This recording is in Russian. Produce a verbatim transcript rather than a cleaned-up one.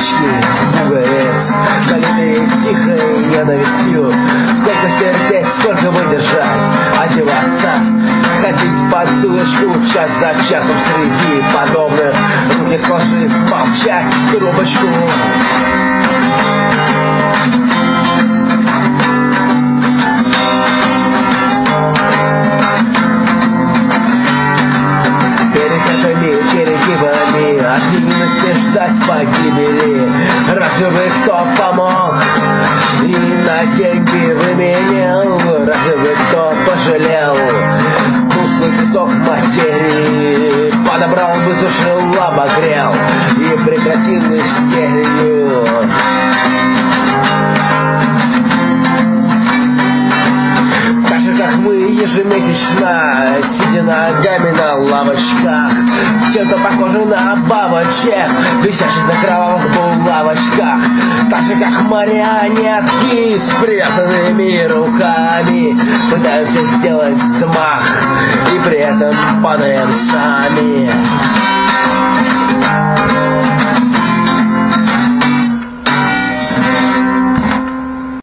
башки пуговиц, налитые тихой ненавистью. Сколько стерпеть, сколько выдержать, одеваться, ходить под дурочку час за часом среди подобных, руки сложив, молчать в трубочку. Перегибами от невинности ждать погибели. Разве бы кто помог и на деньги выменял? Разве бы кто пожалел? Тусклый кусок материи подобрал, высушил, обогрел и прекратил истерию. Так же, как мы ежемесячно, сидя ногами на лавочках, чем-то похоже на бабочек, висящих на кровавых булавочках. Так же, как марионетки с привязанными руками, пытаемся сделать взмах и при этом падаем сами.